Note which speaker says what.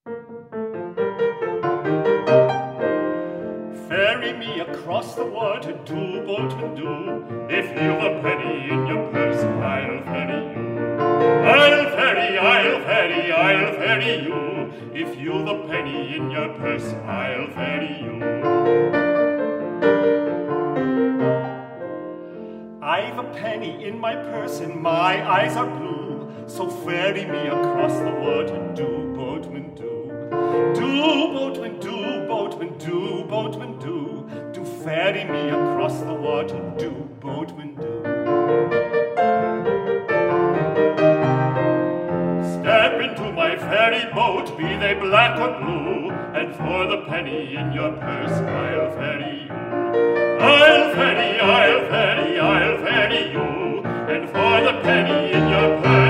Speaker 1: Ferry me across the water, do, boatman, do. If you've a penny in your purse, I'll ferry you. I'll ferry you. If you've a penny in your purse, I'll ferry you. I've a penny in my purse and my eyes are blue, so ferry me across the water, do, boatman, do. Do, boatman, do, boatman, do, boatman, do. Do ferry me across the water, do, boatman, do. Step into my ferry boat, be they black or blue, and for the penny in your purse, I'll ferry you. I'll ferry you, and for the penny in your purse,